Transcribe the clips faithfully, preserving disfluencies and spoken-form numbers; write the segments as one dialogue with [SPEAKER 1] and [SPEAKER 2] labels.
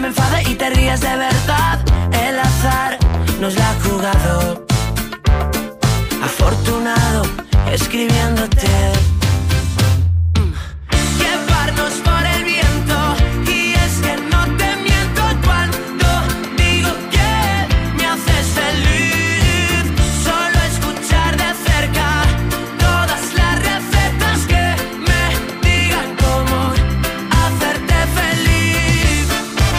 [SPEAKER 1] me enfade y te rías de verdad. El azar nos la ha jugado. Afortunado escribiéndote. Llevarnos por el viento. Y es que no te miento cuando digo que me haces feliz. Solo escuchar de cerca todas las recetas que me digan cómo hacerte feliz.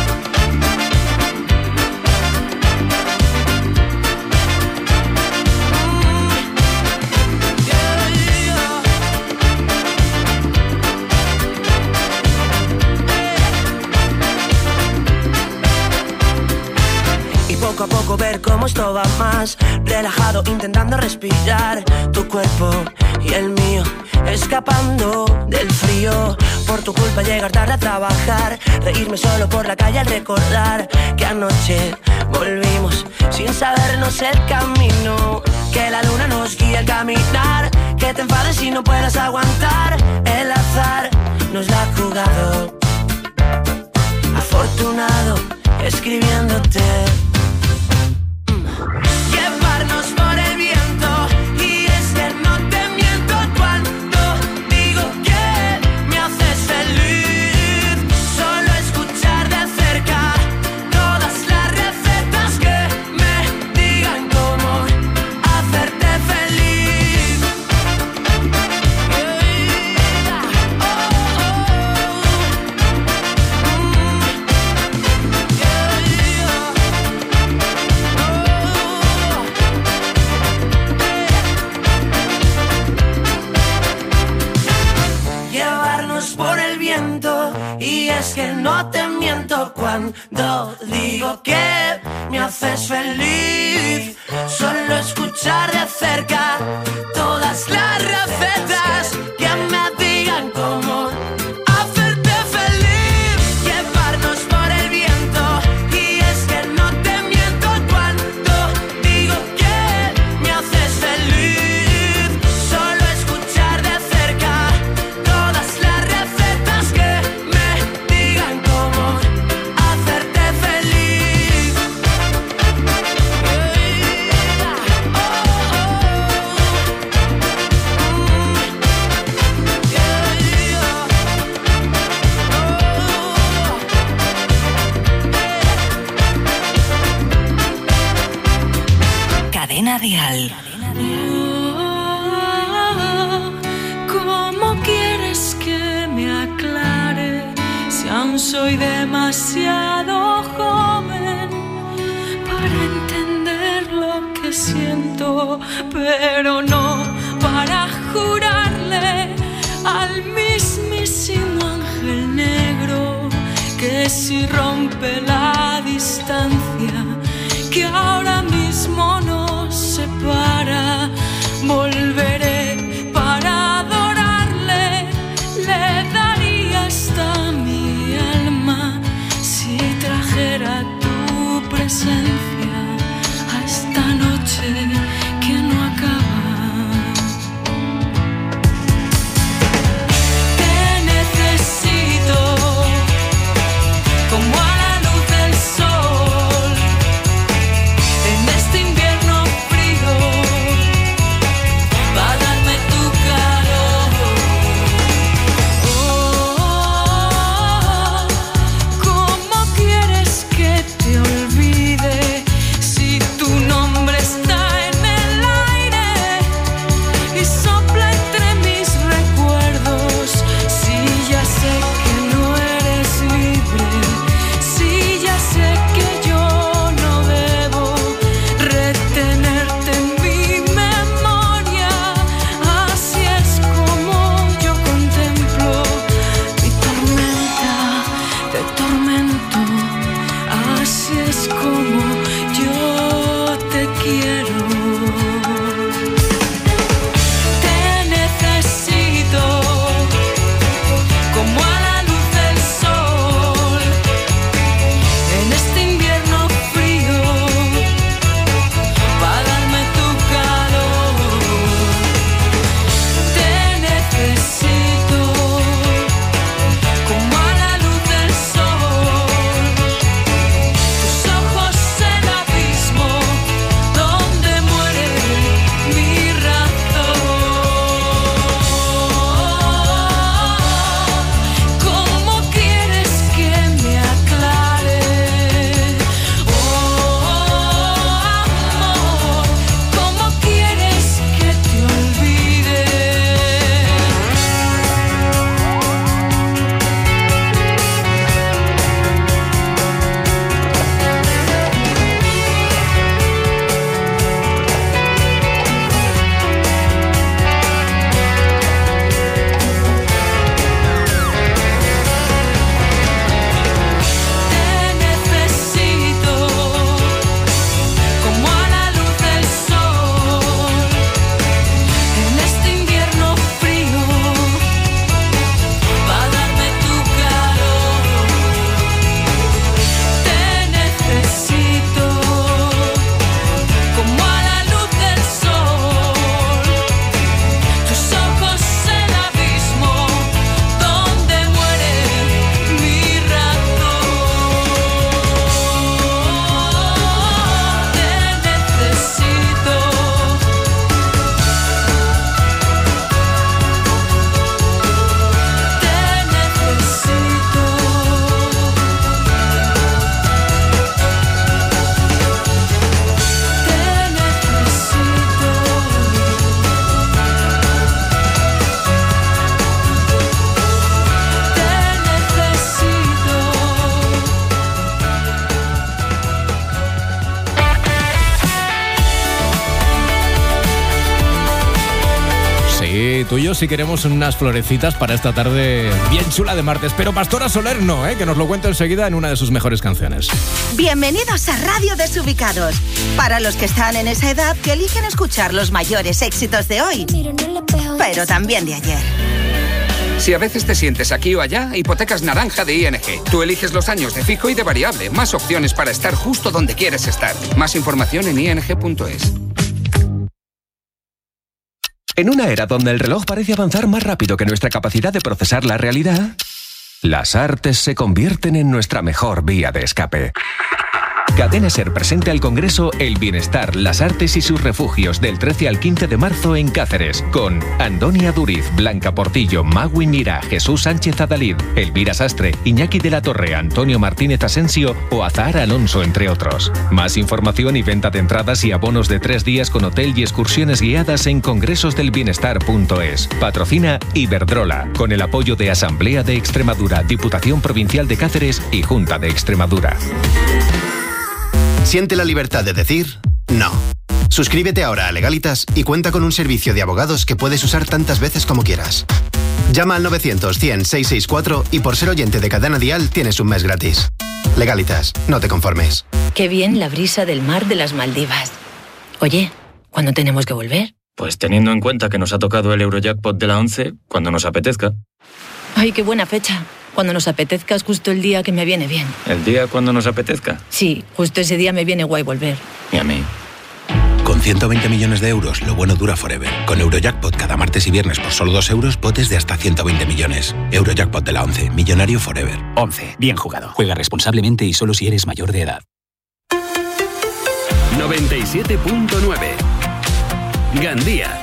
[SPEAKER 1] Poco a poco ver cómo esto va más relajado, intentando respirar. Tu cuerpo y el mío escapando del frío. Por tu culpa llegar tarde a trabajar. Reírme solo por la calle al recordar que anoche volvimos sin sabernos el camino. Que la luna nos guía al caminar. Que te enfades y no puedas aguantar. El azar nos la ha jugado. Afortunado escribiéndote. Llevarnos por el viento. Y es que no te miento cuando digo que me haces feliz. Solo escuchar de cerca todas las recetas que me digan cómo hacerte feliz. Por el viento. Y es que no te miento cuando digo que me haces feliz. Solo escuchar de cerca todas las recetas que me digan cómo hacerte feliz. Llevarnos por el viento. Y es que no te miento cuando digo que me haces feliz. Solo escuchar de cerca todas las recetas que me digan cómo hacerte feliz.
[SPEAKER 2] Cadena Dial.
[SPEAKER 3] ¿Cómo quieres que me aclare si aún soy demasiado joven para entender lo que siento, pero no para jurarle al mismísimo ángel negro que si rompe la distancia que ahora mismo nos separa, volveré para adorarle, le daría hasta mi alma si trajera tu presencia a esta noche que no acaba. Te necesito como a la luz del sol en este invierno frío, para darme tu calor. Oh, ¿cómo quieres que te olvide si tu nombre está en el aire y sopla entre mis recuerdos? Si ya sé que no eres libre, si ya sé que yo no debo retenerte en mi memoria, así es como yo contemplo mi tormenta de tormento, así es como yo te quiero. Te necesito como a la luz del sol en este invierno frío, para darme tu calor. Te necesito como a la luz del sol
[SPEAKER 2] tuyo si queremos unas florecitas para esta tarde bien chula de martes. Pero Pastora Soler no, ¿eh? Que nos lo cuenta enseguida en una de sus mejores canciones.
[SPEAKER 4] Bienvenidos a Radio Desubicados. Para los que están en esa edad que eligen escuchar los mayores éxitos de hoy, pero también de ayer.
[SPEAKER 5] Si a veces te sientes aquí o allá, Hipotecas Naranja de I N G. Tú eliges los años de fijo y de variable. Más opciones para estar justo donde quieres estar. Más información en i n g punto es.
[SPEAKER 6] En una era donde el reloj parece avanzar más rápido que nuestra capacidad de procesar la realidad, las artes se convierten en nuestra mejor vía de escape. Cadena Ser presenta al Congreso El Bienestar, las Artes y sus Refugios del trece al quince de marzo en Cáceres, con Antonia Duriz, Blanca Portillo, Magui Mira, Jesús Sánchez Adalid, Elvira Sastre, Iñaki de la Torre, Antonio Martínez Asensio o Azahara Alonso, entre otros. Más información y venta de entradas y abonos de tres días con hotel y excursiones guiadas en congresosdelbienestar punto es. Patrocina Iberdrola, con el apoyo de Asamblea de Extremadura, Diputación Provincial de Cáceres y Junta de Extremadura.
[SPEAKER 7] Siente la libertad de decir no. Suscríbete ahora a Legalitas y cuenta con un servicio de abogados que puedes usar tantas veces como quieras. Llama al novecientos cien seiscientos sesenta y cuatro y por ser oyente de Cadena Dial tienes un mes gratis. Legalitas, no te conformes.
[SPEAKER 8] Qué bien la brisa del mar de las Maldivas. Oye, ¿cuándo tenemos que volver?
[SPEAKER 9] Pues teniendo en cuenta que nos ha tocado el Eurojackpot de la once, cuando nos apetezca.
[SPEAKER 8] Ay, qué buena fecha. Cuando nos apetezca es justo el día que me viene bien.
[SPEAKER 9] ¿El día cuando nos apetezca?
[SPEAKER 8] Sí, justo ese día me viene guay volver.
[SPEAKER 9] Y a mí.
[SPEAKER 10] Con ciento veinte millones de euros, lo bueno dura forever. Con Eurojackpot cada martes y viernes por solo dos euros, potes de hasta ciento veinte millones. Eurojackpot de la once, millonario forever.
[SPEAKER 11] once, bien jugado. Juega responsablemente y solo si eres mayor de edad.
[SPEAKER 12] noventa y siete punto nueve Gandía.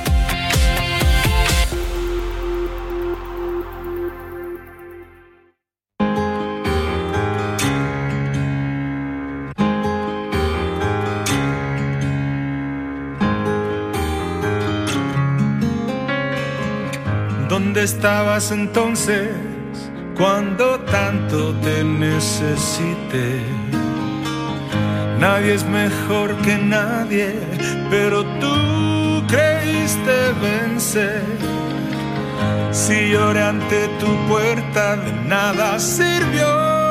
[SPEAKER 13] ¿Dónde estabas entonces cuando tanto te necesité? Nadie es mejor que nadie, pero tú creíste vencer. Si lloré ante tu puerta, de nada sirvió.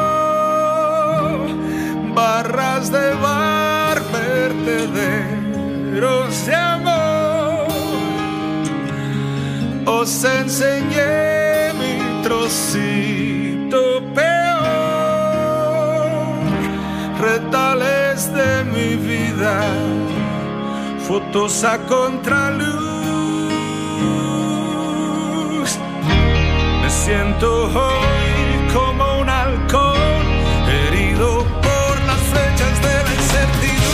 [SPEAKER 13] Barras de bar, vertederos de amor. Os enseñé mi trocito peor, retales de mi vida, fotos a contraluz. Me siento hoy como un halcón, herido por las flechas de la incertidumbre.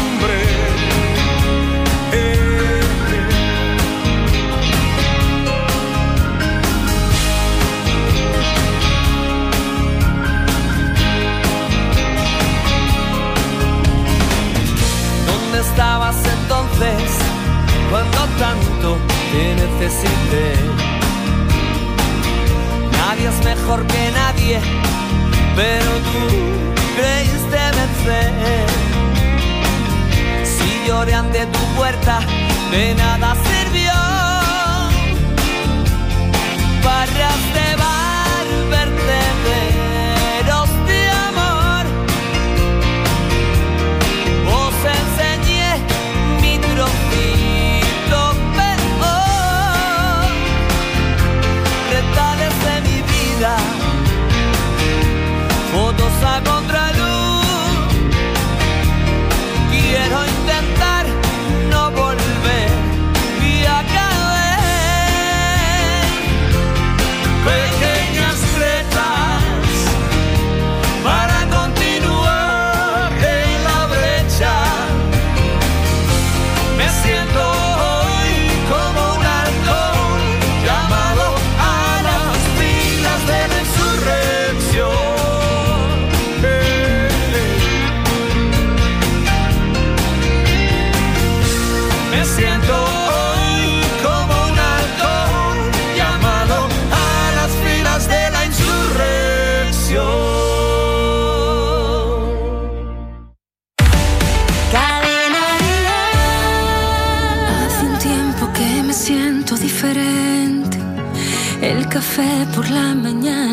[SPEAKER 1] Estabas entonces cuando tanto te necesité. Nadie es mejor que nadie, pero tú creíste vencer. Si lloré ante tu puerta, de nada sirvió. Barras de bar, vertederos de amor. Os enseñé mi trocito peor, retales de mi vida, fotos a contraluz. Quiero intentar no volver y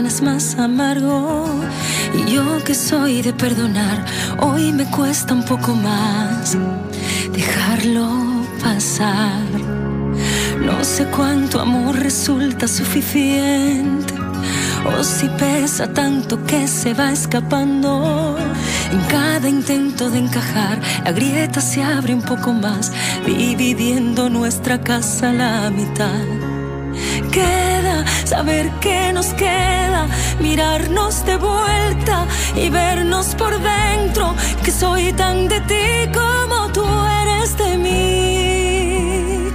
[SPEAKER 3] es más amargo. Y yo que soy de perdonar, hoy me cuesta un poco más dejarlo pasar. No sé cuánto amor resulta suficiente, o si pesa tanto que se va escapando. En cada intento de encajar, la grieta se abre un poco más, dividiendo nuestra casa a la mitad. Queda saber que nos queda, mirarnos de vuelta y vernos por dentro, que soy tan de ti como tú eres de mí.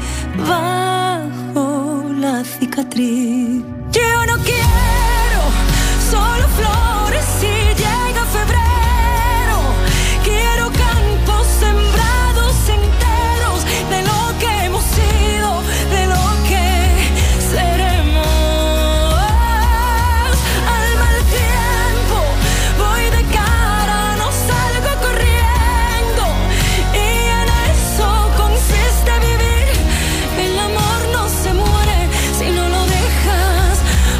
[SPEAKER 3] Bajo la cicatriz, yo no quiero solo flores si llega febrero. Quiero campos sembrados enteros de lo que hemos sido, de lo que seremos. Al mal tiempo voy de cara, no salgo corriendo, y en eso consiste vivir. El amor no se muere si no lo dejas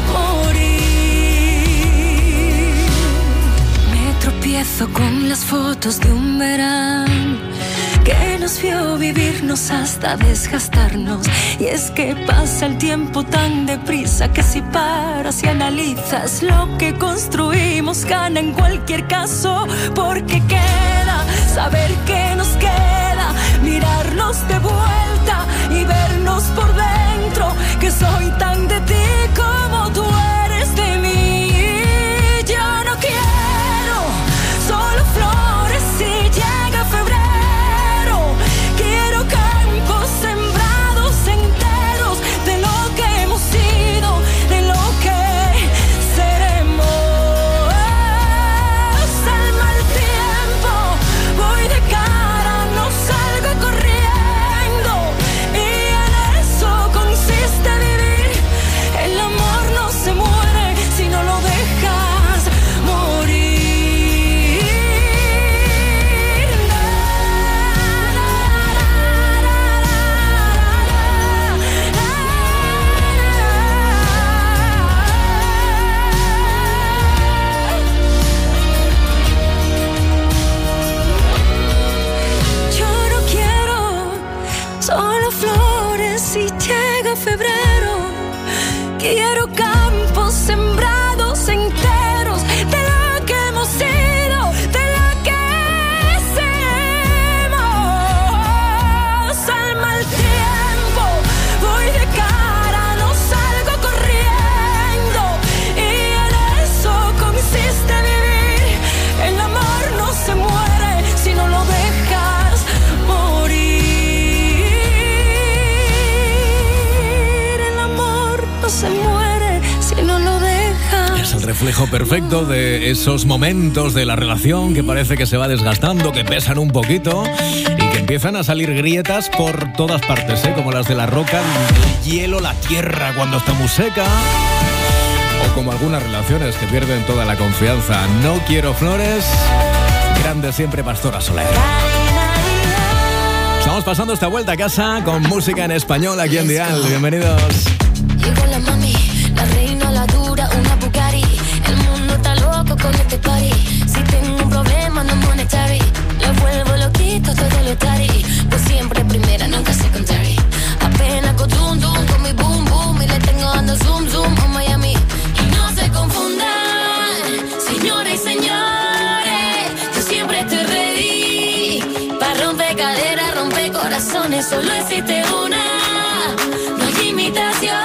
[SPEAKER 3] morir. Me tropiezo con las fotos de un verano que nos vio vivirnos hasta desgastarnos. Y es que pasa el tiempo tan deprisa que si paras y analizas lo que construimos, gana en cualquier caso. Porque queda saber que nos queda, mirarnos de vuelta y vernos por dentro, que soy tan de ti como tú eres de mí. Yo no quiero solo flores si llega febrero. Quiero campos sembrados enteros de lo que hemos sido, de lo que seremos. Al mal tiempo voy de cara, no salgo corriendo, y en eso consiste vivir. El amor no se muere si no lo dejas morir. Yo no quiero solo flores si llega febrero. Quiero campos sembrados enteros de lo que hemos sido, de lo que seremos. Al mal tiempo voy de cara, no salgo corriendo, y en eso consiste vivir. El amor no se muere si no lo dejas morir. El amor no se muere si no lo dejas.
[SPEAKER 2] Es el reflejo perfecto de esos momentos de la relación que parece que se va desgastando, que pesan un poquito y que empiezan a salir grietas por todas partes, ¿eh? Como las de la roca, el hielo, la tierra cuando está muy seca, o como algunas relaciones que pierden toda la confianza. No quiero flores, grande siempre Pastora Soler. Estamos pasando esta vuelta a casa con música en español aquí en Dial. Bienvenidos.
[SPEAKER 14] Llegó la mami, la reina, la dura, una Bugatti. El mundo está loco con este party. Si tengo un problema no monetary, lo vuelvo loquito todo lo tari. Pues siempre primera, nunca secondary. Apenas con zoom zoom con mi boom boom, y le tengo dando zoom zoom a Miami. Y no se confundan, señores y señores, yo siempre estoy ready para romper caderas, romper corazones. Solo existe una, no hay imitaciones.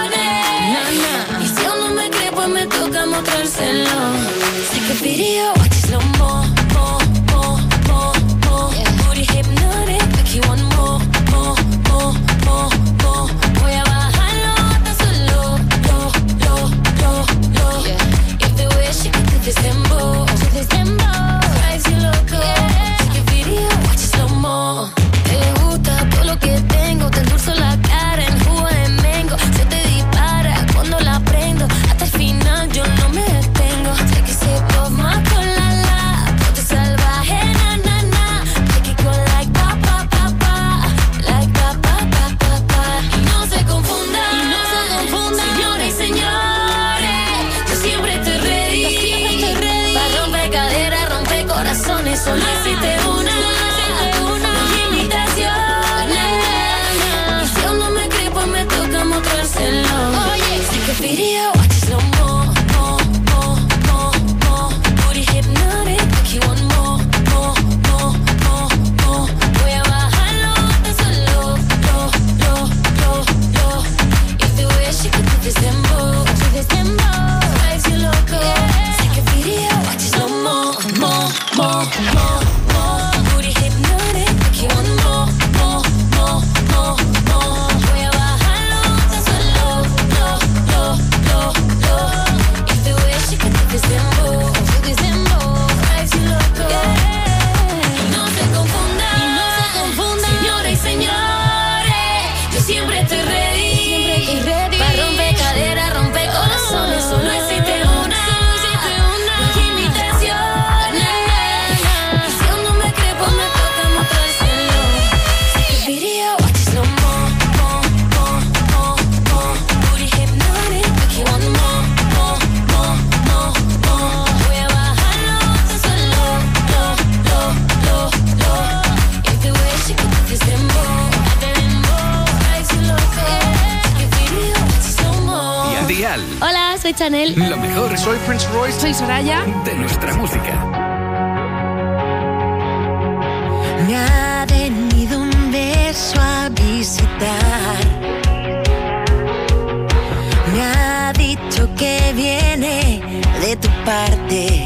[SPEAKER 14] Y si aún no me cree, pues me toca mostrárselo. Take a video, watch it slow mo, mo, mo, mo, mo. Booty hypnotic, make you want more, more, more, more, more. Voy a bajarlo hasta solo, lo, lo, lo, lo. If the way she can do this dembow, do this dembow, drives you loco. Take a video, watch it slow mo. Te gusta todo lo que tengo, te endulzo la cara en jugo de mango. Se te dispara cuando la prendo, hasta el final yo no me detengo. Take a sip of my cola. razones, solo existe una. No hay imitaciones. Y si aún no me cree, pues me toca mostrárselo. Take a video, watch it slow mo, mo, mo, mo, mo. Booty hypnotic, make you want more, more, more, more, more. Voy a bajarlo hasta solo, lo, lo, lo, lo. If the way she could do this dembow, do this dembow, drives you loco. Take a video, watch it slow mo, mo, mo, mo, mo. Booty hypnotic, make you want more, more, more, more, more. Voy a bajarlo hasta solo, lo, lo, lo, lo. If the way she could do this dembow, do this dembow, drives you loco. Y no se confundan, y no se confundan, señoras y señores, yo siempre estoy ready, siempre estoy ready. Pa' romper caderas, romper corazones, solo existe una, solo existe una. No hay imitaciones. Y si aún no me cree, pues me toca mostrárselo. Take a video, watch it slow mo, mo, mo, mo, mo. Booty hypnotic, make you want more, more, more, more, more. Voy a bajarlo hasta solo, lo, lo, lo, lo. If the way she could do this dembow, the dembow, drives you loco. Take a video, watch it slow mo.
[SPEAKER 12] Dial.
[SPEAKER 15] Hola, soy Chanel.
[SPEAKER 12] Lo mejor. Soy Prince Royce.
[SPEAKER 15] Soy Soraya.
[SPEAKER 12] De nuestra música.
[SPEAKER 1] Me ha venido un beso a visitar. Me ha dicho que viene de tu parte.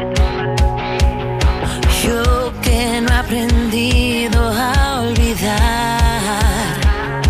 [SPEAKER 1] Yo que no he aprendido a olvidar.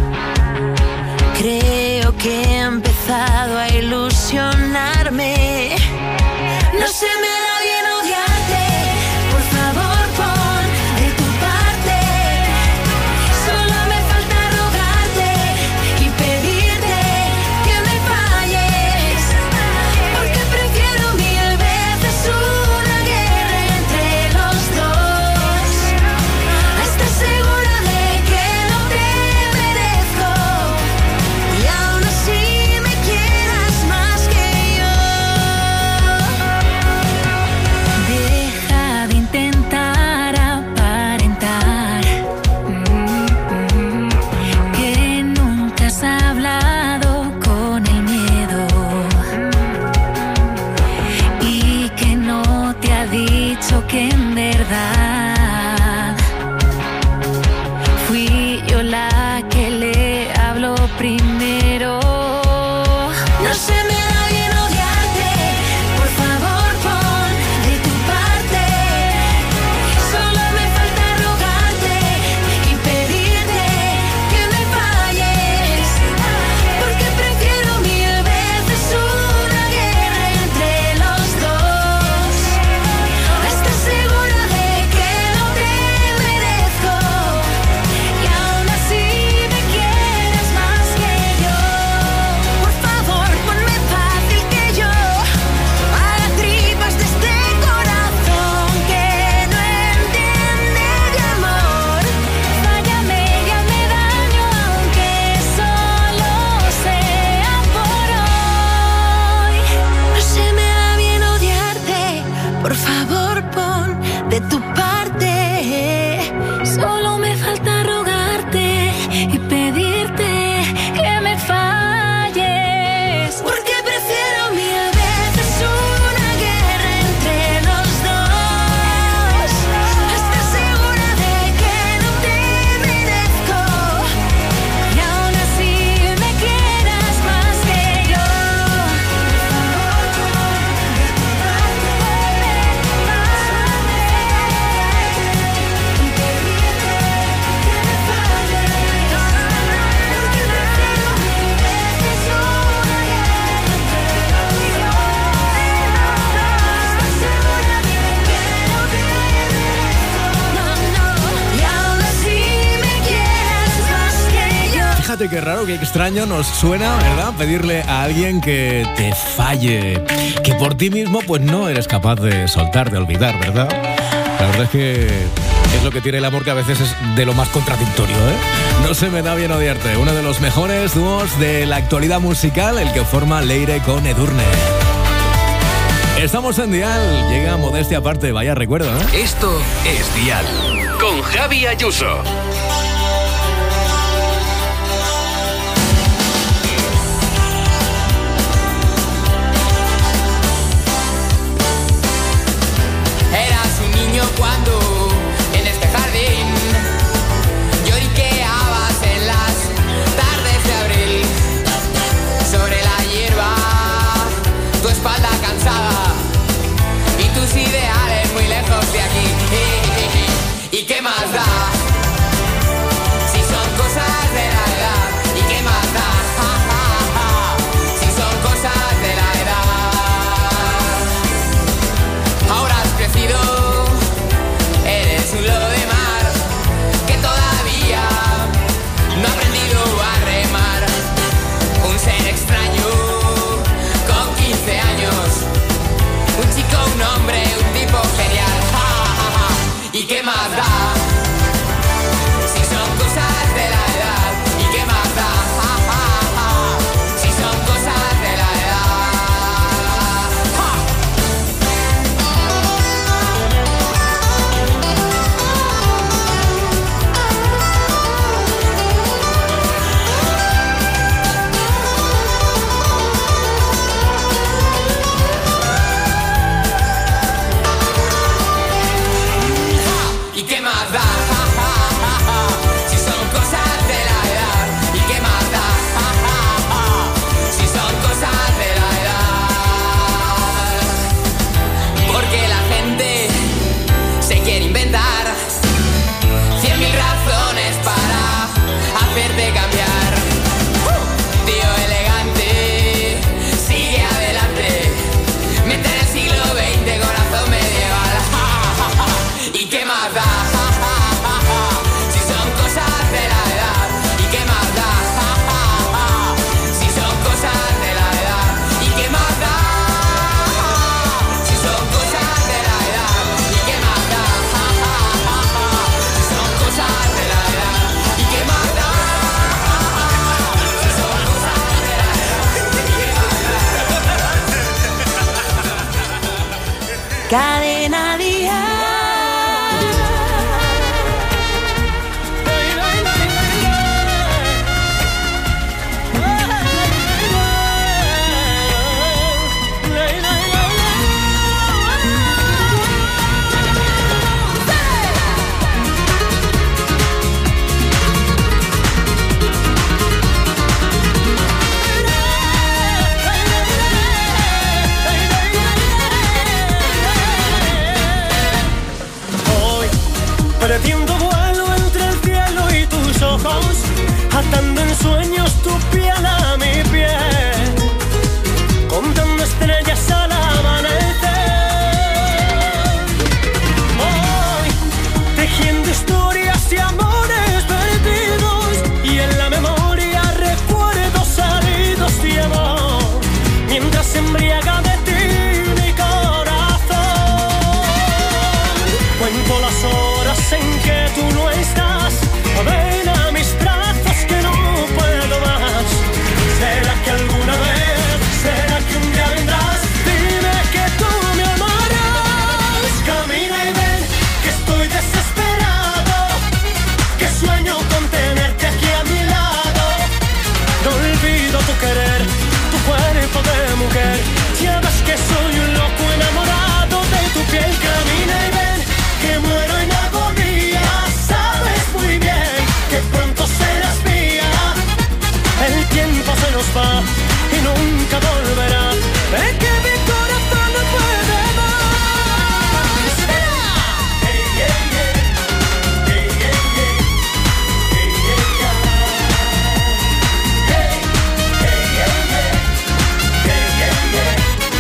[SPEAKER 1] Creo que he empezado a ilusionarme. No se me da bien odiarte. Por favor, pon de tu parte. Solo me falta rogarte y pedirte que me falles. Porque prefiero mil veces una guerra entre los dos. ¿Estás segura de que no te merezco? Y aún así me quieras más que yo. Deja de intentar aparentar mm, que nunca has hablado con el miedo y que no te ha dicho que en verdad fui yo la que le habló primero. No se me da bien odiarte. Por favor, pon de tu parte. Solo me falta rogarte y pedirte que me falles. Porque prefiero mil veces una guerra entre los dos. ¿Estás segura de que no te merezco? Y aún así me quieres más que yo. Por favor, ponme fácil que yo haga tripas de este corazón que no entiende de amor. Fállame y hazme daño aunque solo sea por hoy. No se me da bien odiarte. Por favor, pon de tu parte. Solo me falta rogarte y pedirte que me falles. Porque prefiero mil veces una guerra entre los dos. ¿Estás segura de que no te merezco? Y aún así me quieras más que yo.
[SPEAKER 2] Fíjate qué raro, qué extraño nos suena, ¿verdad? Pedirle a alguien que te falle, que por ti mismo pues no eres capaz de soltar, de olvidar, ¿verdad? La verdad es que es lo que tiene el amor, que a veces es de lo más contradictorio, ¿eh? No se me da bien odiarte, uno de los mejores dúos de la actualidad musical, el que forma Leire con Edurne. Estamos en Dial, llega Modestia aparte, vaya recuerdo, ¿eh?
[SPEAKER 12] Esto es Dial, con Javi Ayuso.
[SPEAKER 15] Eras un niño cuando en este jardín lloriqueabas en las tardes de abril. Sobre la hierba, tu espalda cansada y tus ideales muy lejos de aquí. ¿Y qué más da? Si son cosas de la edad. ¿Y qué más da? Ja, ja, ja. Si son cosas de la edad. Ahora has crecido, eres un lobo de mar que todavía no ha aprendido a remar. Un ser extraño con quince años, un chico, un hombre, un tipo genial. Ja, ja, ja. ¿Y qué más da? Si son cosas de la edad. ¿Y qué más da? Ja, ja, ja. Si son cosas de la edad. Ja. ¿Y qué más da? Ja, ja, ja, ja. Si son cosas de la edad. ¿Y qué más da? Ja, ja, ja. Si son cosas de la edad. Porque la gente se quiere inventar cien mil razones para hacerte cambiar. ¡Uh! Tío elegante, sigue adelante. Mete en el siglo veinte, corazón medieval. Ja, ja, ja. ¿Y qué más da? Ja, ja, ja, ja. Si son cosas de la edad. ¿Y qué más da? Ja, ja, ja. Si son cosas de la edad. ¿Y qué más da? Si son cosas de la edad. ¿Y qué más da? Ja, ja, ja, ja. Si son cosas de la edad. ¿Y qué más da? Si son cosas de la edad.
[SPEAKER 3] Cadena Dial.
[SPEAKER 16] Hoy perdiendo vuelo entre el cielo y tus ojos, atando en sueños tu piel a mi piel, contando estrellas al amanecer. Hoy tejiendo historias y amores perdidos, y en la memoria recuerdos salidos de amor, mientras se embriaga de ti mi corazón. Cuento las horas en que tú no estás, ven a mis brazos que no puedo más. ¿Será que alguna vez, será que un día vendrás? Dime que tú me amarás. Camina y ven que estoy desesperado, que sueño con tenerte aquí a mi lado. No olvido tu querer, tu cuerpo de mujer. Ya ves que soy un loco enamorado de tu piel. Camina y ven que muero en agonía. Sabes muy bien que pronto serás mía. El tiempo se nos va y nunca volverá. Es que mi corazón no puede más. Hey, yeah, yeah. Hey, yeah, yeah. Hey, yeah, yeah. Hey, hey, yeah, yeah. Hey, yeah,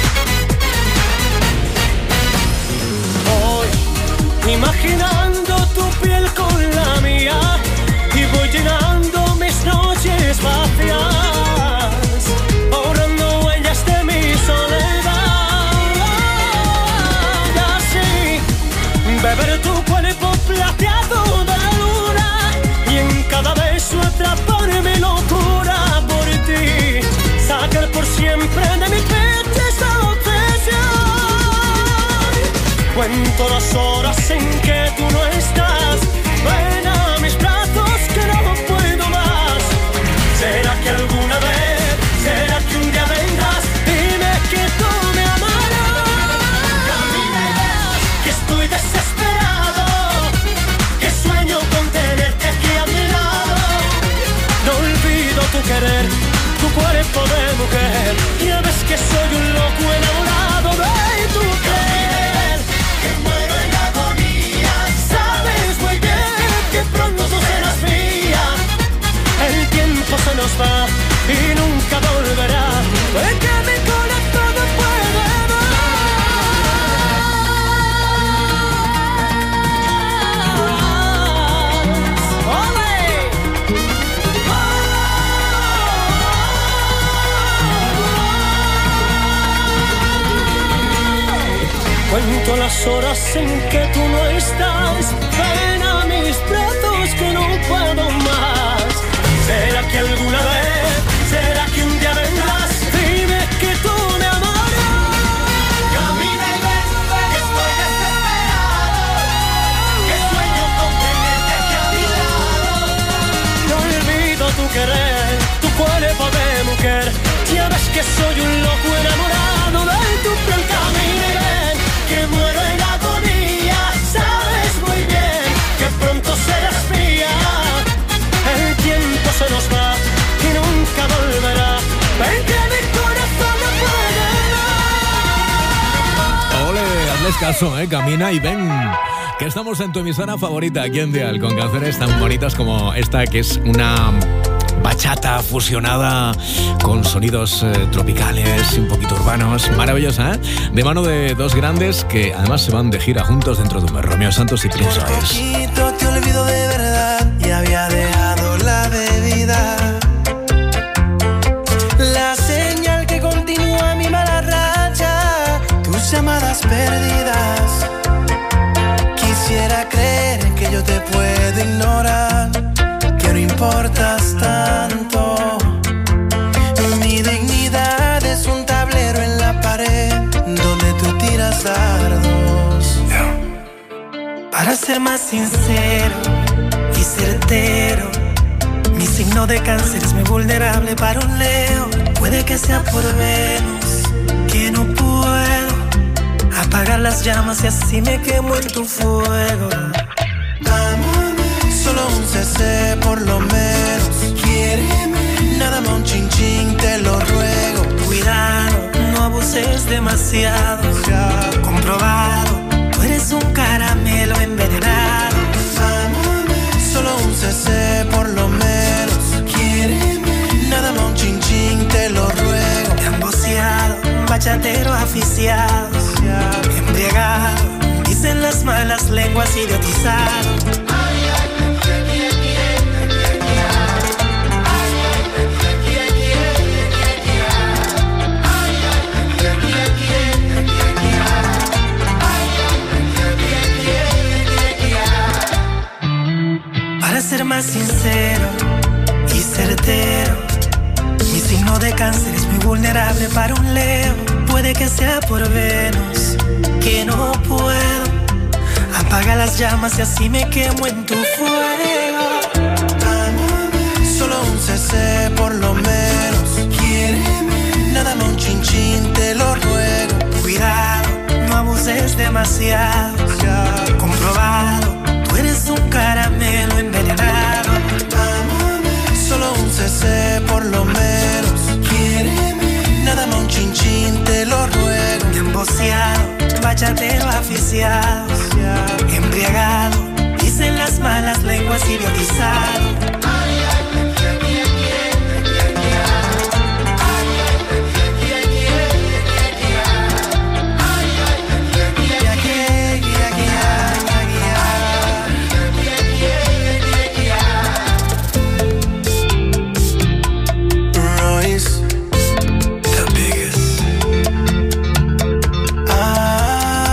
[SPEAKER 16] yeah. Hoy imaginando tu piel con la mía, y voy llenando mis noches vacías, borrando huellas de mi soledad. Y así beber tu cuerpo plateado de luna, y en cada beso atrapar mi locura por ti, sacar por siempre de mi pecho esta obsesión. Cuento las horas en que tú no estás. Ven a mis brazos que no puedo más. ¿Será que alguna vez, será que un día vendrás? Dime que tú me amarás. Camina y verás que estoy desesperado, que sueño con tenerte aquí a mi lado. No olvido tu querer, tu cuerpo de mujer. Ya ves que soy un loco enamorado de tu querer. Que muero en agonía, sabes muy bien que pronto tú serás mía. El tiempo se nos va y nunca volverá. Porque mi corazón no puede más. ¡Ole! Cuento las horas en que tú no estás. Ven a mis brazos que no puedo más. ¿Será que alguna vez, será que un día vendrás? Dime que tú me amarás. Camina y ven que estoy desesperado, que sueño con tenerte aquí a mi lado. No olvido tu querer, tu cuerpo de mujer. Ya ves que soy un loco enamorado de tu piel. Camina y ven que muero en agonía, sabes muy bien que pronto serás mía. El tiempo se nos va y nunca volverá. Ven que mi corazón no puede.
[SPEAKER 2] Ole, hazles caso, eh, camina y ven. Que estamos en tu emisora favorita aquí en Dial, con canciones tan bonitas como esta, que es una bachata fusionada con sonidos eh, tropicales y un poquito urbanos. Maravillosa, ¿eh? De mano de dos grandes que además se van de gira juntos dentro de un mes, Romeo Santos y Prince Royce.
[SPEAKER 1] Poquito te olvido de verdad y había dejado la bebida. La señal que continúa mi mala racha, tus llamadas perdidas. Quisiera creer que yo te puedo ignorar, que no importas tanto. Mi dignidad es un tablero en la pared donde tú tiras dardos. Para ser más sincero y certero, mi signo de cáncer es muy vulnerable para un Leo. Puede que sea por Venus, que no puedo apagar las llamas y así me quemo en tu fuego. Solo un C C por lo menos. Quiéreme, nada más un chin chin, te lo ruego. Cuidado, no abuses demasiado. Comprobado, tú eres un caramelo envenenado. Solo un C C por lo menos. Quiéreme, nada más un chin chin, te lo ruego. Emboceado, bachatero aficiado, embriagado, dicen las malas lenguas, idiotizado. Para ser más sincero y certero, mi signo de cáncer es muy vulnerable para un Leo. Puede que sea por Venus, que no puedo apagar las llamas y así me quemo en tu fuego. Solo un C C por lo menos. Quiéreme, nada más un chin chin, te lo ruego. Cuidado, no abuses demasiado. Comprobado, tú eres un caramelo envenenado. Solo un C C por lo menos. Quiéreme, nada más un chin chin, te lo ruego. Emboceado, bachatero aficiado, embriagado, dicen las malas lenguas, idiotizado.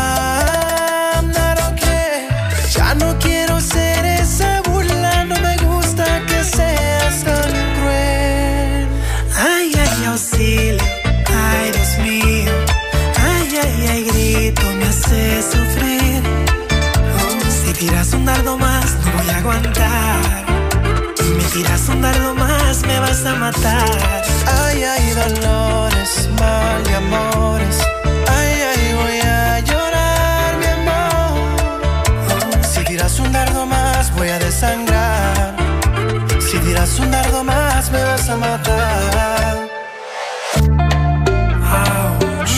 [SPEAKER 1] No quiero ser esa burla, no me gusta.
[SPEAKER 17] tiras un dardo más, no voy a aguantar. Si me tiras un dardo más, me vas a matar.
[SPEAKER 18] Ay, ay, dolores, mal y amores. Ay, ay, voy a llorar, mi amor. Si tiras un dardo más, voy a desangrar. Si tiras un dardo más, me vas a matar.
[SPEAKER 17] Ouch.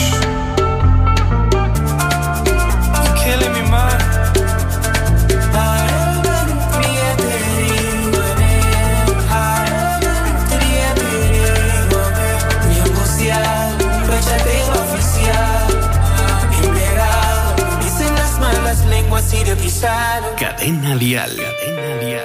[SPEAKER 17] You're killing me, man.
[SPEAKER 1] Cadena Dial. Cadena Dial.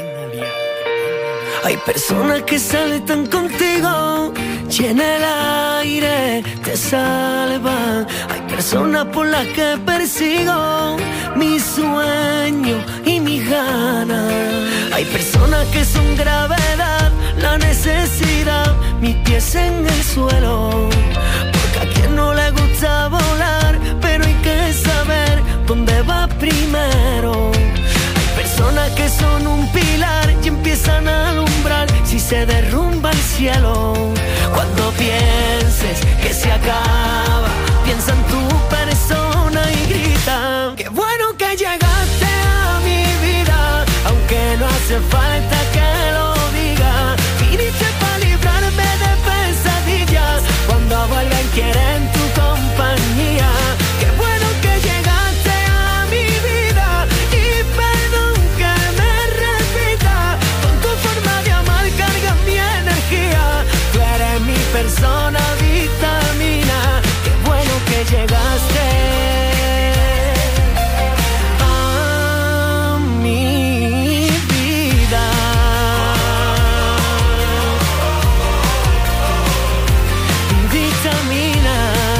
[SPEAKER 1] Hay personas que salen contigo y en el aire te salvan. Hay personas por las que persigo mi sueño y mis ganas. Hay personas que son gravedad, la necesidad, mis pies en el suelo. Porque a quien no le gusta volar, pero hay que saber dónde va primero. Hay personas que son un pilar y empiezan a alumbrar si se derrumba el cielo. Cuando pienses que se acaba, piensa en tu persona y grita: qué bueno que llegaste a mi vida, aunque no hace falta que lo diga. Viniste para librarme de pesadillas, cuando vuelven quieren tu compañía. Qué bueno que llegaste a mi vida y perdón que me repita. Con tu forma de amar cargas mi energía. Tú eres mi persona vitamina. Qué bueno que llegaste a mi vida. Vitamina.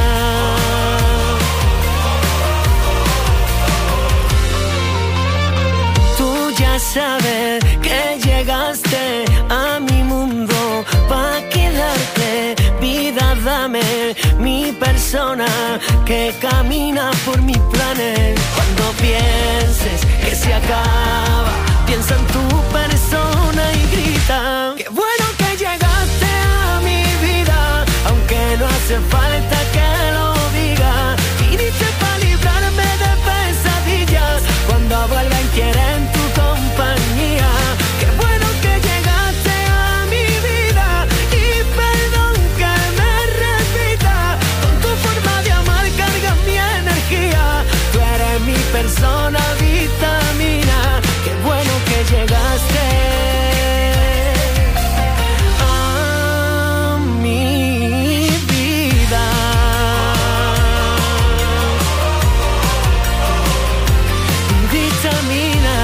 [SPEAKER 1] Tú ya sabes que llegaste a mi mundo pa' quedarte. Vida, dame mi persona que camina por mis planes. Cuando pienses que se acaba, piensa en tu persona y grita: qué bueno que llegaste a mi vida, aunque no hace falta que lo diga. Viniste para librarme de pesadillas, cuando vuelven quieren tu compañía. Qué bueno que llegaste a mi vida y perdón que me repita. Con tu forma de amar cargas mi energía. Tú eres mi persona vitamina. Qué bueno que llegaste a mi vida. Vitamina.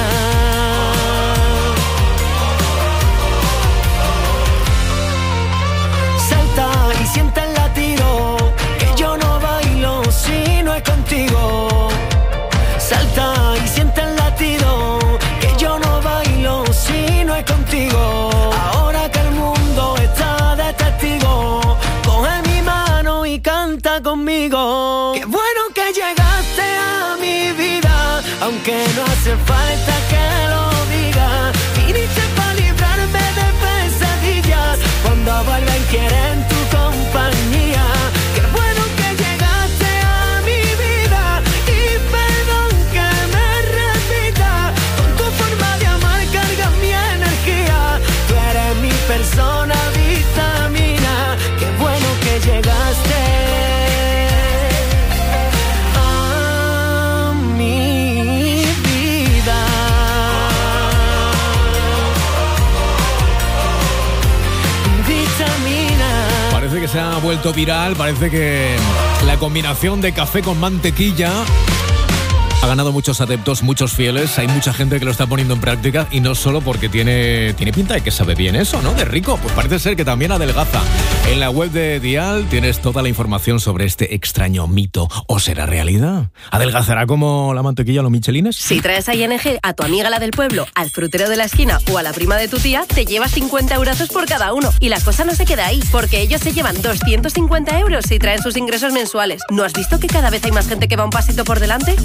[SPEAKER 1] Salta y siente el latido, que yo no bailo si no es contigo. Salta y siente el latido, que yo no bailo si no es contigo. Ahora que el mundo está de testigo, coge mi mano y canta conmigo. Qué bueno que llegaste a mi vida, aunque no hace falta que lo diga. Viniste para librarme de pesadillas, cuando vuelven quieren tu compañía. Qué bueno que llegaste a mi vida y perdón que me repita. Con tu forma de amar cargas mi energía. Tú eres mi persona vitamina. Qué bueno que llegaste a mi vida. Vitamina.
[SPEAKER 2] Parece que se ha vuelto viral, parece que la combinación de café con mantequilla ha ganado muchos adeptos, muchos fieles. Hay mucha gente que lo está poniendo en práctica y no solo porque tiene, tiene pinta de que sabe bien eso, ¿no? De rico, pues parece ser que también adelgaza. En la web de Dial tienes toda la información sobre este extraño mito. ¿O será realidad? ¿Adelgazará como la mantequilla o los michelines?
[SPEAKER 19] Si traes a I N G a tu amiga la del pueblo, al frutero de la esquina o a la prima de tu tía, te llevas cincuenta eurazos por cada uno. Y la cosa no se queda ahí, porque ellos se llevan doscientos cincuenta euros si traen sus ingresos mensuales. ¿No has visto que cada vez hay más gente que va un pasito por delante? ¡Corre!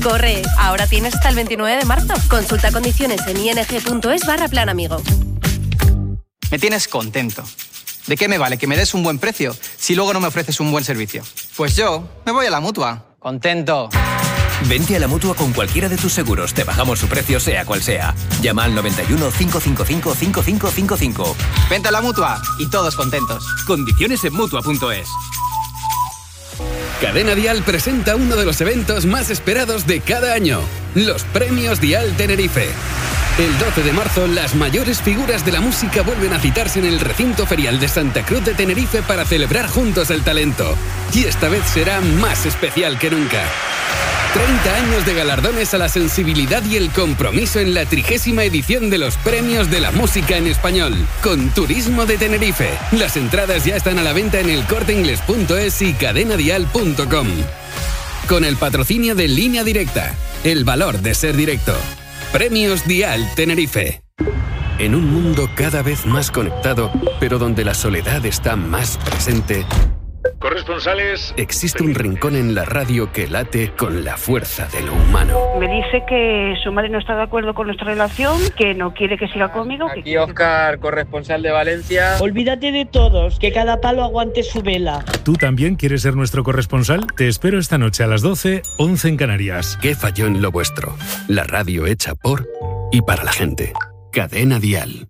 [SPEAKER 19] Ahora tienes hasta el veintinueve de marzo. Consulta condiciones en ing.es barra plan amigo.
[SPEAKER 20] Me tienes contento. ¿De qué me vale que me des un buen precio si luego no me ofreces un buen servicio? Pues yo me voy a la Mutua. Contento.
[SPEAKER 21] Vente a la Mutua con cualquiera de tus seguros. Te bajamos su precio sea cual sea. Llama al noventa y uno, cinco cinco cinco, cinco cinco cinco cinco.
[SPEAKER 20] Vente a la Mutua y todos contentos.
[SPEAKER 21] Condiciones en Mutua punto es.
[SPEAKER 12] Cadena Dial presenta uno de los eventos más esperados de cada año, los Premios Dial Tenerife. El doce de marzo, las mayores figuras de la música vuelven a citarse en el recinto ferial de Santa Cruz de Tenerife para celebrar juntos el talento. Y esta vez será más especial que nunca. treinta años de galardones a la sensibilidad y el compromiso en la trigésima edición de los Premios de la Música en Español, con Turismo de Tenerife. Las entradas ya están a la venta en el corte inglés punto es y cadena dial punto com. Con el patrocinio de Línea Directa, el valor de ser directo. Premios Dial Tenerife. En un mundo cada vez más conectado, pero donde la soledad está más presente,
[SPEAKER 22] corresponsales,
[SPEAKER 12] existe un rincón en la radio que late con la fuerza de lo humano.
[SPEAKER 23] Me dice que su madre no está de acuerdo con nuestra relación, que no quiere que siga conmigo.
[SPEAKER 24] Aquí que... Óscar, corresponsal de Valencia.
[SPEAKER 23] Olvídate de todos, que cada palo aguante su vela.
[SPEAKER 22] ¿Tú también quieres ser nuestro corresponsal? Te espero esta noche a las doce, once en Canarias.
[SPEAKER 12] ¿Qué falló en lo vuestro? La radio hecha por y para la gente. Cadena Dial.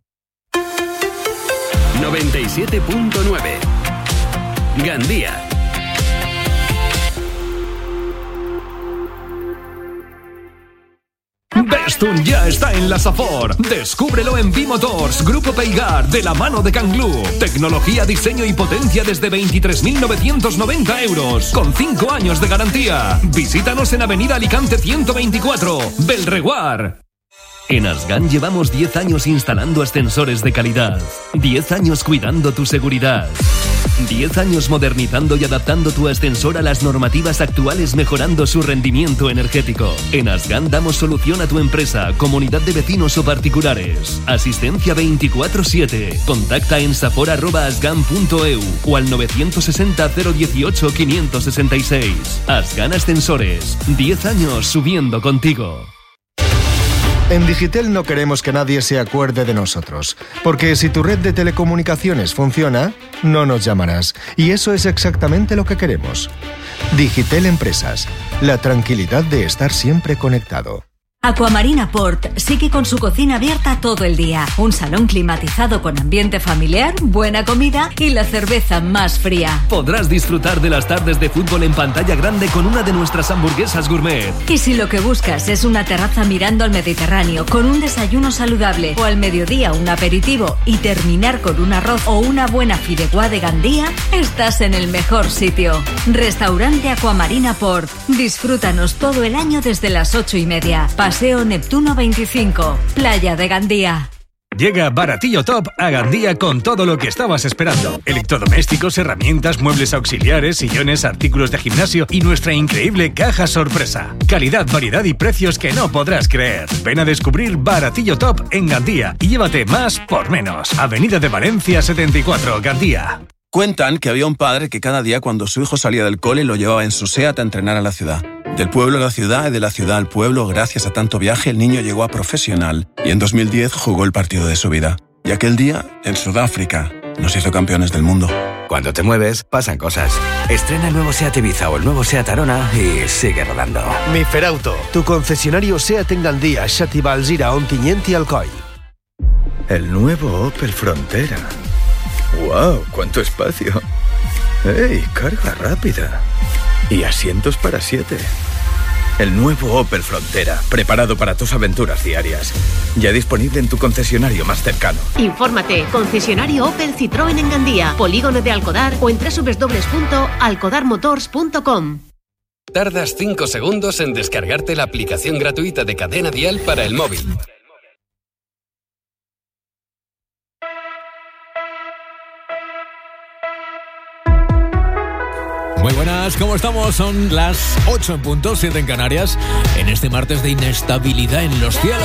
[SPEAKER 12] noventa y siete punto nueve. Gandía.
[SPEAKER 25] Bestun ya está en la Safor. Descúbrelo en B-Motors, Grupo Peigar, de la mano de Canglú. Tecnología, diseño y potencia desde veintitrés mil novecientos noventa euros, con cinco años de garantía. Visítanos en Avenida Alicante ciento veinticuatro, Belreguard.
[SPEAKER 26] En Asgan llevamos diez años instalando ascensores de calidad, diez años cuidando tu seguridad, diez años modernizando y adaptando tu ascensor a las normativas actuales, mejorando su rendimiento energético. En Asgan damos solución a tu empresa, comunidad de vecinos o particulares. Asistencia veinticuatro siete. Contacta en safor arroba asgan punto e u o al novecientos sesenta, cero dieciocho, quinientos sesenta y seis. Asgan Ascensores. diez años subiendo contigo.
[SPEAKER 27] En Digitel no queremos que nadie se acuerde de nosotros, porque si tu red de telecomunicaciones funciona, no nos llamarás. Y eso es exactamente lo que queremos. Digitel Empresas, la tranquilidad de estar siempre conectado.
[SPEAKER 28] Aquamarina Port sigue con su cocina abierta todo el día, un salón climatizado con ambiente familiar, buena comida y la cerveza más fría.
[SPEAKER 26] Podrás disfrutar de las tardes de fútbol en pantalla grande con una de nuestras hamburguesas gourmet.
[SPEAKER 28] Y si lo que buscas es una terraza mirando al Mediterráneo con un desayuno saludable o al mediodía un aperitivo y terminar con un arroz o una buena fideuá de Gandía, estás en el mejor sitio. Restaurante Aquamarina Port. Disfrútanos todo el año desde las ocho y media. Paseo Neptuno veinticinco, Playa de Gandía.
[SPEAKER 22] Llega Baratillo Top a Gandía con todo lo que estabas esperando. Electrodomésticos, herramientas, muebles auxiliares, sillones, artículos de gimnasio y nuestra increíble caja sorpresa. Calidad, variedad y precios que no podrás creer. Ven a descubrir Baratillo Top en Gandía y llévate más por menos. Avenida de Valencia setenta y cuatro, Gandía.
[SPEAKER 29] Cuentan que había un padre que cada día cuando su hijo salía del cole lo llevaba en su SEAT a entrenar a la ciudad. Del pueblo a la ciudad y de la ciudad al pueblo, gracias a tanto viaje, el niño llegó a profesional y en dos mil diez jugó el partido de su vida. Y aquel día, en Sudáfrica, nos hizo campeones del mundo.
[SPEAKER 30] Cuando te mueves, pasan cosas. Estrena el nuevo SEAT Ibiza o el nuevo SEAT Arona y sigue rodando.
[SPEAKER 31] Mi Ferauto, tu concesionario SEAT en Gandía, Xàtiva, Alzira, Ontinyent y Alcoi.
[SPEAKER 32] El nuevo Opel Frontera. ¡Wow! ¡Cuánto espacio! ¡Ey! Carga rápida. Y asientos para siete. El nuevo Opel Frontera, preparado para tus aventuras diarias. Ya disponible en tu concesionario más cercano.
[SPEAKER 33] Infórmate, concesionario Opel Citroën en Gandía, Polígono de Alcodar o en doble u doble u doble u punto alcodar motors punto com.
[SPEAKER 12] Tardas cinco segundos en descargarte la aplicación gratuita de Cadena Dial para el móvil.
[SPEAKER 2] Muy buenas, ¿cómo estamos? Son las ocho en punto, siete en Canarias, en este martes de inestabilidad en los cielos.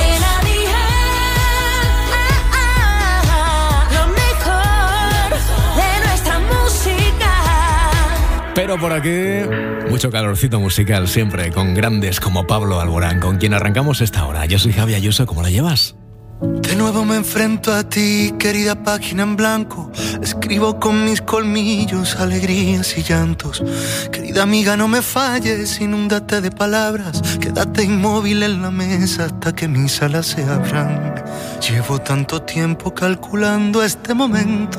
[SPEAKER 3] Lo mejor de nuestra música.
[SPEAKER 2] Pero por aquí, mucho calorcito musical siempre, con grandes como Pablo Alborán, con quien arrancamos esta hora. Yo soy Javi Ayuso, ¿cómo la llevas?
[SPEAKER 4] De nuevo me enfrento a ti, querida página en blanco. Escribo con mis colmillos alegrías y llantos. Querida amiga, no me falles, inúndate de palabras. Quédate inmóvil en la mesa hasta que mis alas se abran. Llevo tanto tiempo calculando este momento.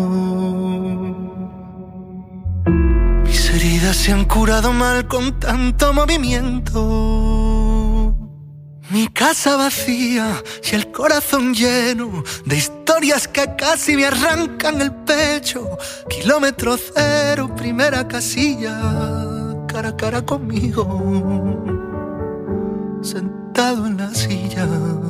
[SPEAKER 4] Mis heridas se han curado mal con tanto movimiento. Mi casa vacía y el corazón lleno de historias que casi me arrancan el pecho. Kilómetro cero, primera casilla, cara a cara conmigo, sentado en la silla.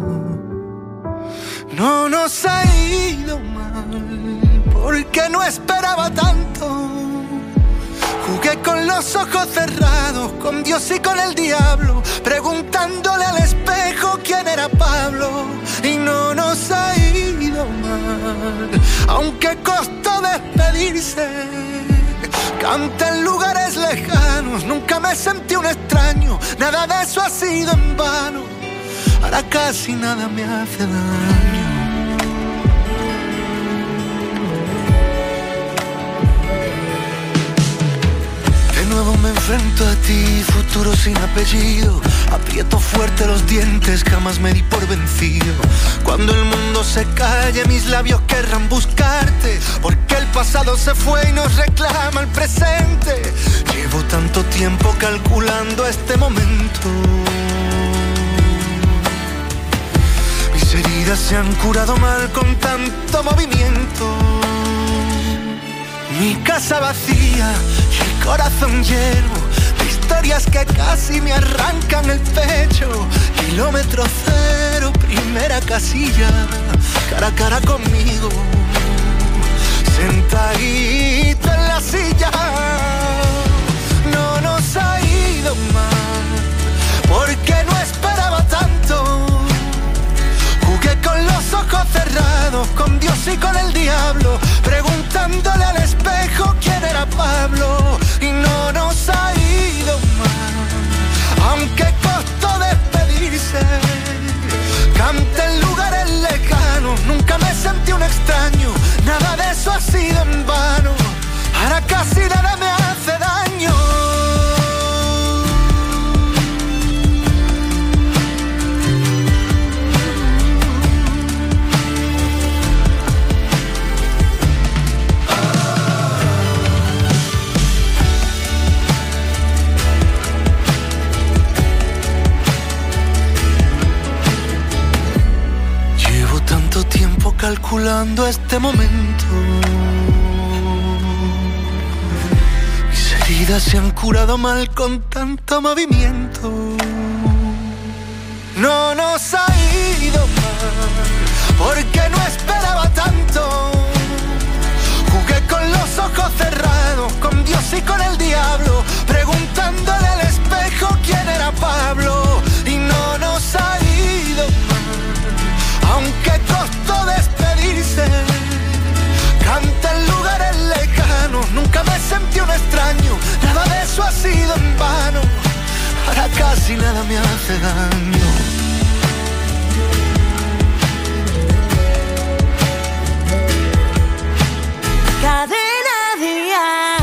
[SPEAKER 4] No nos ha ido mal, porque no esperaba tanto. Jugué con los ojos cerrados, con Dios y con el diablo, preguntándole al espejo quién era Pablo. Y no nos ha ido mal, aunque costó despedirse. Canté en lugares lejanos, nunca me sentí un extraño. Nada de eso ha sido en vano, ahora casi nada me hace daño. De nuevo me enfrento a ti, futuro sin apellido. Aprieto fuerte los dientes, jamás me di por vencido. Cuando el mundo se calle, mis labios querrán buscarte, porque el pasado se fue y nos reclama el presente. Llevo tanto tiempo calculando este momento. Mis heridas se han curado mal con tanto movimiento. Mi casa vacía y el corazón lleno de historias que casi me arrancan el pecho. Kilómetro cero, primera casilla, cara a cara conmigo, sentadito en la silla. No nos ha ido mal, porque no esperaba tanto. Jugué con los ojos cerrados, con Dios y con el diablo, preguntándole al espejo quién era Pablo. Y no nos ha ido mal, aunque costó despedirse. Canté en lugares lejanos, nunca me sentí un extraño. Nada de eso ha sido en vano, ahora casi nada me hace daño. Calculando este momento. Mis heridas se han curado mal con tanto movimiento. No nos ha ido mal, porque no esperaba tanto. Jugué con los ojos cerrados, con Dios y con el diablo, preguntándole al espejo quién era Pablo. Y no nos ha ido mal, aunque costó despedirse. Canté en lugares lejanos, nunca me sentí un extraño. Nada de eso ha sido en vano, ahora casi nada me hace daño.
[SPEAKER 1] Cadena Dial.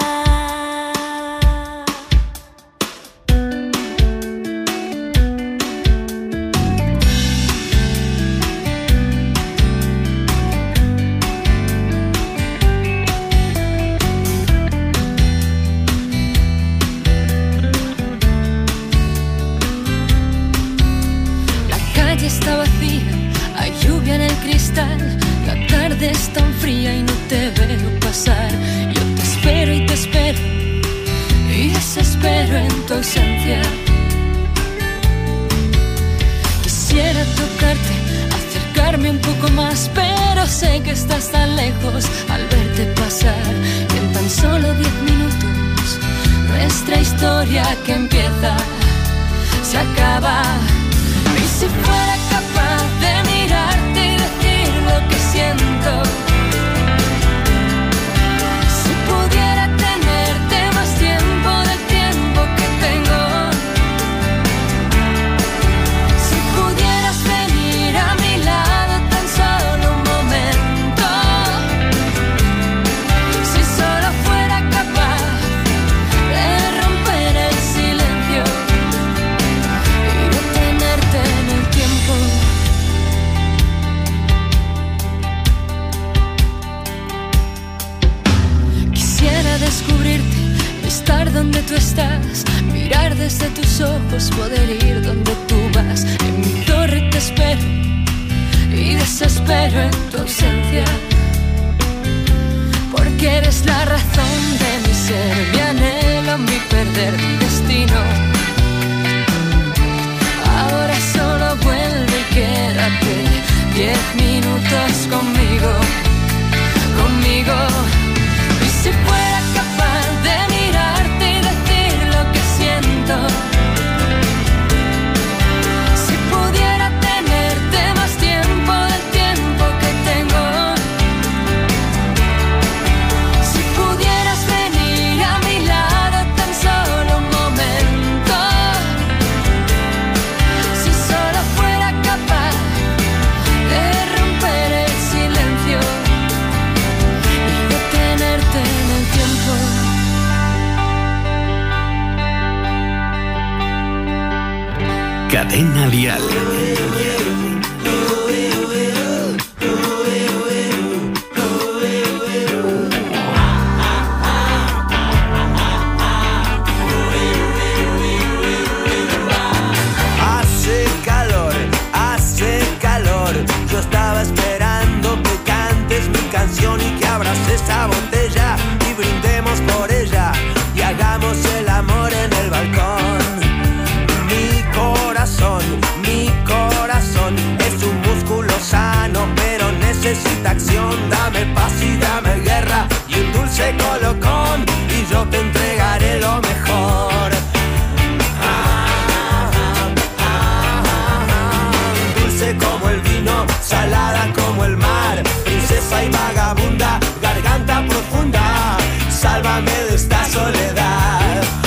[SPEAKER 3] Está vacía, hay lluvia en el cristal. La tarde es tan fría y no te veo pasar. Yo te espero y te espero y desespero en tu ausencia. Quisiera tocarte, acercarme un poco más, pero sé que estás tan lejos al verte pasar. Y en tan solo diez minutos nuestra historia que empieza se acaba. Y si fuera capaz de mirarte y decir lo que siento, si pudiera tenerte es poder ir donde tú vas. En mi torre te espero y desespero en tu ausencia, porque eres la razón de mi ser, mi anhelo, mi perder, mi destino. Ahora solo vuelve y quédate diez minutos conmigo, conmigo. Y si fuera capaz de mirarte y decir lo que siento, si pudiera tenerte más tiempo del tiempo que tengo, si pudieras venir a mi lado tan solo un momento, si solo fuera capaz de romper el silencio y detenerte en el tiempo.
[SPEAKER 12] Cadena Dial.
[SPEAKER 5] Hace calor, hace calor. Yo estaba esperando que cantes mi canción y que abras esa botella y brindemos por ella y hagamos el amor en el balcón. Mi corazón, mi corazón es un músculo sano, pero necesita acción. Dame paz y dame guerra y un dulce colocón y yo te entregaré lo mejor. Dulce como el vino, salada como el mar, princesa y vagabunda, garganta profunda, sálvame de esta soledad.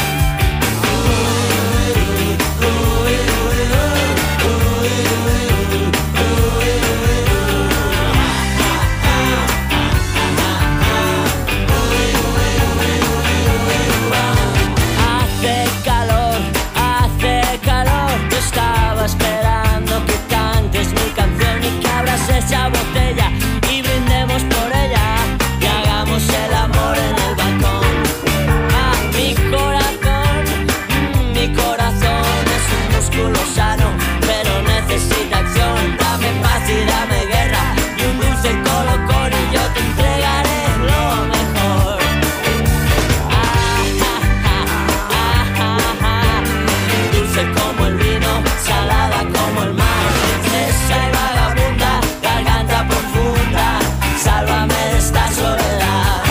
[SPEAKER 1] Hace calor, hace calor. Yo estaba esperando que cantes mi canción y que abras esa botella y brindemos por ella y hagamos el amor en el balcón. Ah, mi corazón, mm, mi corazón es un músculo sano, pero necesita acción. Dame paz y dame guerra y un dulce colocón y yo te entregaré lo mejor. Dulce como el vino, salada como el mar, princesa y vagabunda, garganta profunda, sálvame de esta soledad.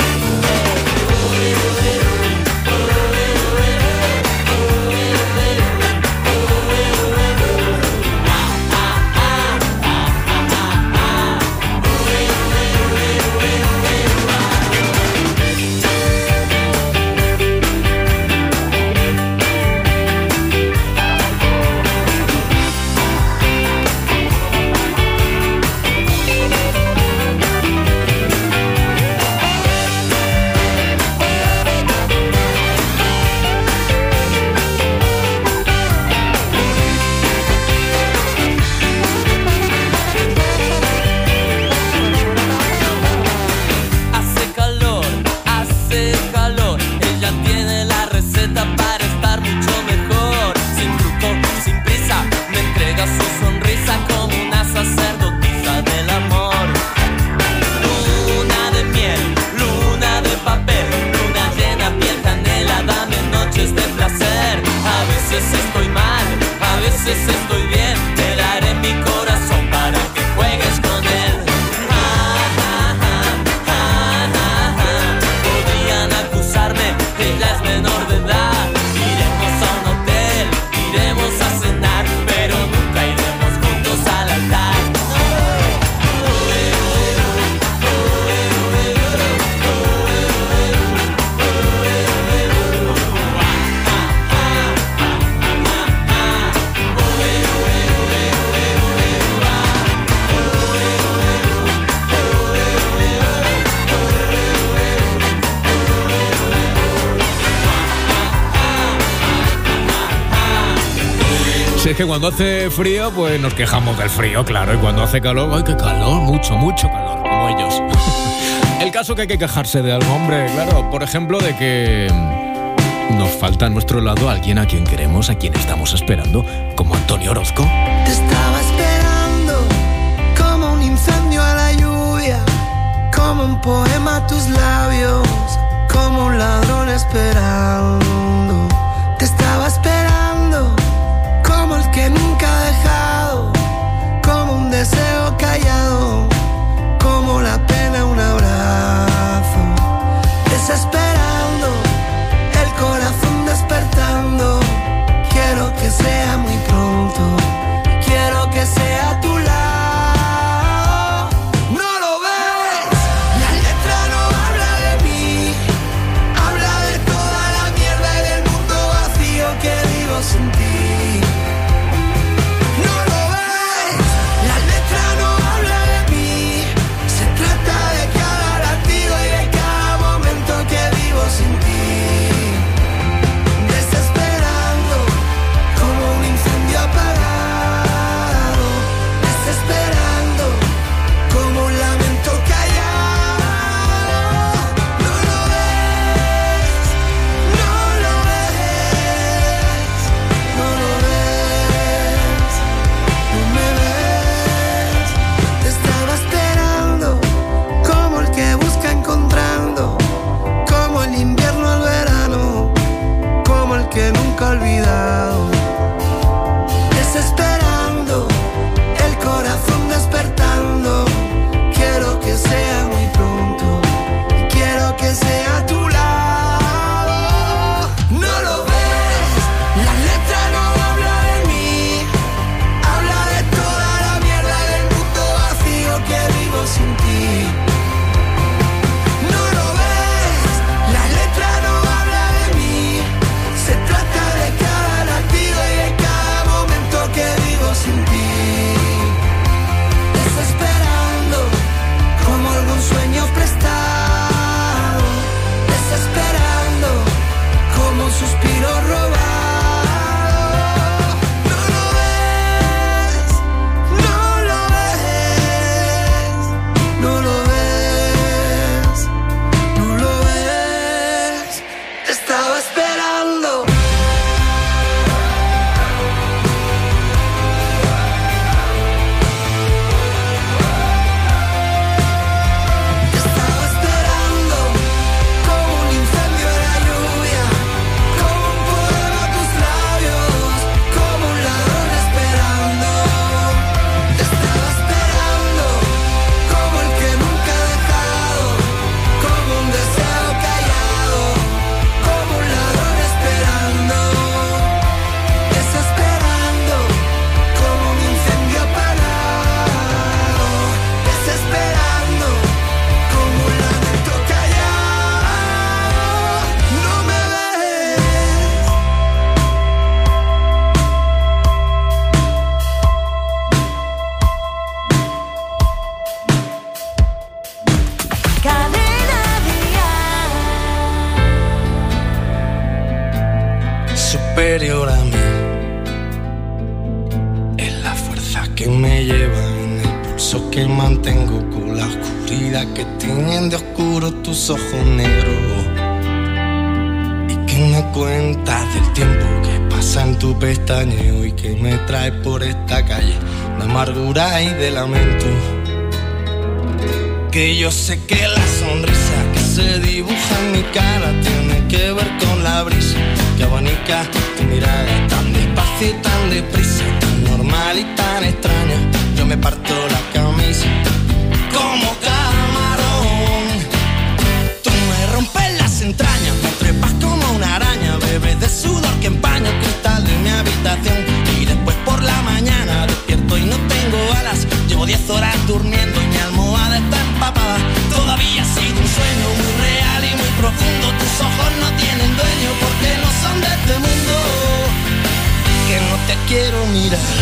[SPEAKER 1] Hace calor, hace calor. Ella tiene la receta para estar mucho mejor. Sin truco, sin prisa, me entrega su sonrisa como una sacerdotisa del amor. Luna de miel, luna de papel, luna llena, piel canela, dame noches de placer. A veces estoy mal, a veces estoy bien. Te daré mi corazón para que juegues con él. Podrían acusarme, ella es menor de edad. Iremos a un hotel, iremos a cenar, pero nunca iremos juntos al altar.
[SPEAKER 2] Si es que cuando hace frío, pues nos quejamos del frío, claro. Y cuando hace calor, ¡ay, qué calor! Mucho, mucho calor, como ellos. El caso que hay que quejarse de algo, hombre, claro. Por ejemplo, de que nos falta a nuestro lado alguien a quien queremos, a quien estamos esperando, como Antonio Orozco.
[SPEAKER 4] Te estaba esperando como un incendio a la lluvia, como un poema a tus labios, como un ladrón esperando. Te estaba esperando como el que nunca ha dejado, como un deseo callado, como la pena un abrazo. Desesperando, el corazón despertando. Quiero que sea muy pronto, quiero que sea a tu lado. No lo ves, la letra no habla de mí, habla de toda la mierda y del mundo vacío que vivo sin ti. No lo ves, la letra no habla de mí, se trata de cada latido y de cada momento que vivo sin ti. Desesperando como un incendio apagado, desesperando como un lamento callado. No lo ves, no lo ves, no lo ves, no me ves. Te estaba esperando como el que busca encontrando, como el invierno al verano, como el que nunca ha olvidado. Desesperando, el corazón despertando. Quiero que sea muy pronto, quiero que sea a tu lado. No lo ves, la letra no habla de mí, habla de toda la mierda del mundo vacío que vivo sin ti. No lo ves, la letra no habla de mí, se trata de cada latido y de cada momento que vivo sin ti. Desesperando como algún sueño prestado, desesperando como un suspiro robado. No lo ves, no lo ves, no lo ves, no lo ves. Te estaba esperando. Te estaba esperando como un incendio en la lluvia, como un poema a tus labios, como un ladrón esperando. Te estaba esperando como el que nunca ha dejado, como un deseo callado, como un ladrón esperando. Desesperando como un incendio apagado, desesperando como un lamento callado. No me ves.
[SPEAKER 1] Cadena
[SPEAKER 4] Superior a mí es la fuerza que me lleva en el pulso que mantengo con la oscuridad que tienen de oscuro tus ojos negros. Y que me cuentas del tiempo que pasa en tu pestañeo y que me trae por esta calle de amargura y de lamento. Que yo sé que la sonrisa que se dibuja en mi cara tiene que ver con la brisa que abanica tu mirada tan despacio y tan deprisa, tan normal y tan extraña. Yo me parto la camisa como camarón. Tú me rompes las entrañas, me trepas como una araña, bebes de sudor que empaña el cristal de mi habitación. Y después por la mañana despierto y no tengo alas. Llevo diez horas durmiendo y mi almohada está empapada. Todavía ha sido un sueño muy real y muy profundo. Tus ojos no tienen dueño porque no son de este mundo. Que no te quiero mirar,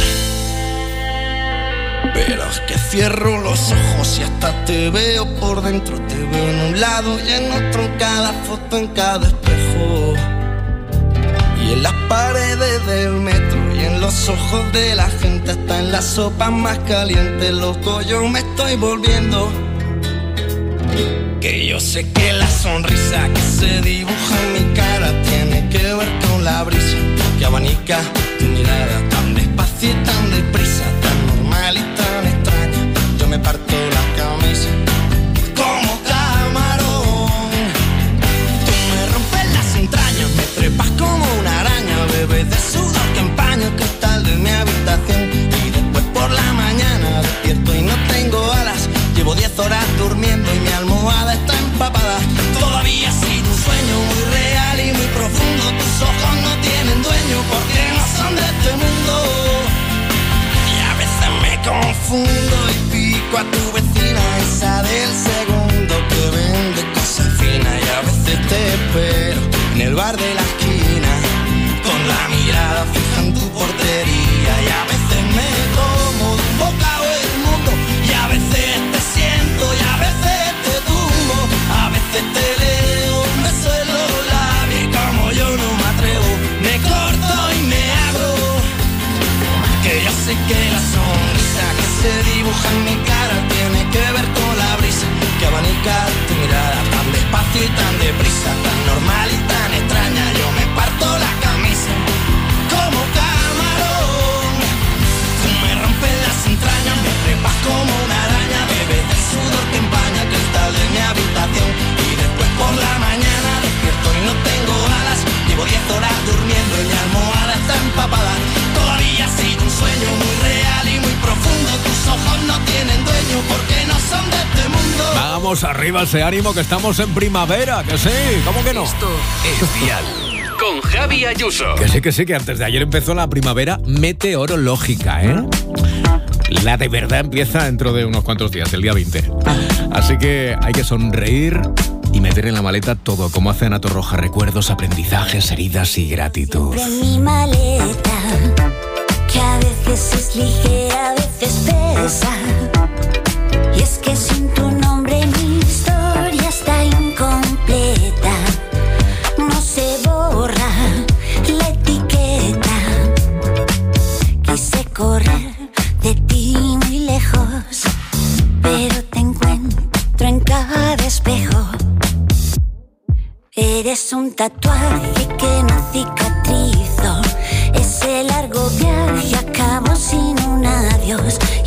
[SPEAKER 4] pero es que cierro los ojos y hasta te veo por dentro. Te veo en un lado y en otro, en cada foto, en cada espejo. Y en las paredes del metro y en los ojos de la gente, hasta en las sopas más calientes, loco, yo me estoy volviendo.
[SPEAKER 6] Que yo sé que la sonrisa que se dibuja en mi cara tiene que ver con la brisa que abanica tu mirada tan despacio y tan deprisa, tan normal y tan extraña. Yo me parto la camisa como camarón. Tú me rompes las entrañas, me trepas como una araña, bebes de sudor que empaña el cristal de mi habitación. Y después por la mañana despierto y no tengo alas. Llevo diez horas durmiendo y mi almohada está empapada. Todavía ha sido un sueño muy real y muy profundo. Tus ojos no tienen dueño porque no son de este mundo. Y a veces me confundo y pico a tu vecina, esa del segundo que vende cosas finas. Y a veces te espero en el bar de la esquina con la mirada fija en tu portería. Y a veces me como de un bocado el mundo. Y a veces te siento y a veces te tumbo. A veces te leo un beso en los labios y como yo no me atrevo, me corto y me abro. Que yo sé que la sonrisa que se dibuja en mi cara tiene que ver con la brisa que abanica tu mirada tan despacio y tan deprisa, tan normal y tan extraña. Yo me parto la camisa como camarón. Tú me rompes las entrañas, me trepas como una araña, bebes del sudor que empaña el cristal de mi habitación. Y después por la mañana despierto y no tengo alas. Llevo diez horas durmiendo y mi almohada está empapada. Todavía ha sido un sueño muy real y muy profundo. Tus ojos no tienen dueño porque no son de este mundo.
[SPEAKER 2] Vamos arriba ese ánimo que estamos en primavera, que sí, ¿cómo que no?
[SPEAKER 12] Esto es Dial. Con Javi Ayuso.
[SPEAKER 2] Que sí, que sí, que antes de ayer empezó la primavera meteorológica, ¿eh? La de verdad empieza dentro de unos cuantos días, el día veinte. Así que hay que sonreír y meter en la maleta todo, como hace Ana Torroja: recuerdos, aprendizajes, heridas y gratitud.
[SPEAKER 7] Siempre en mi maleta, que a veces es ligera, a veces pesa. Y es que sin tu nombre mi historia está incompleta. No se borra la etiqueta. Quise correr de ti muy lejos, pero te encuentro en cada espejo. Eres un tatuaje que no cicatrizo. Ese largo viaje acabó sin un adiós.